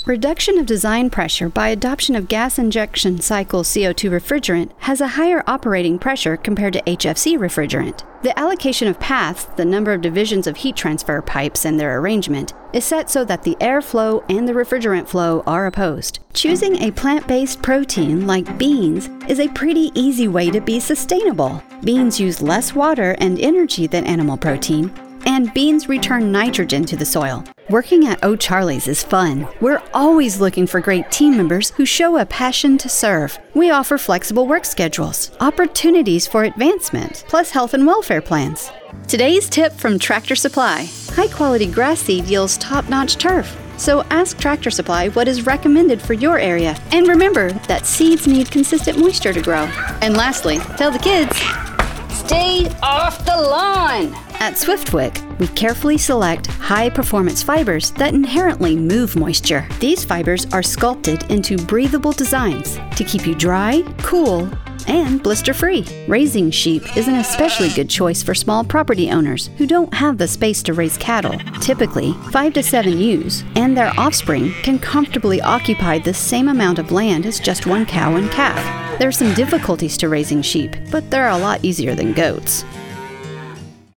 Reduction of design pressure by adoption of gas injection cycle CO2 refrigerant has a higher operating pressure compared to HFC refrigerant. The allocation of paths, the number of divisions of heat transfer pipes and their arrangement, is set so that the air flow and the refrigerant flow are opposed. Choosing a plant-based protein like beans is a pretty easy way to be sustainable. Beans use less water and energy than animal protein, and beans return nitrogen to the soil. Working at O'Charlie's is fun. We're always looking for great team members who show a passion to serve. We offer flexible work schedules, opportunities for advancement, plus health and welfare plans. Today's tip from Tractor Supply. High-quality grass seed yields top-notch turf. So ask Tractor Supply what is recommended for your area. And remember that seeds need consistent moisture to grow. And lastly, tell the kids, stay off the lawn! At Swiftwick, we carefully select high-performance fibers that inherently move moisture. These fibers are sculpted into breathable designs to keep you dry, cool, and blister-free. Raising sheep is an especially good choice for small property owners who don't have the space to raise cattle. Typically, 5 to 7 ewes and their offspring can comfortably occupy the same amount of land as just one cow and calf. There are some difficulties to raising sheep, but they're a lot easier than goats.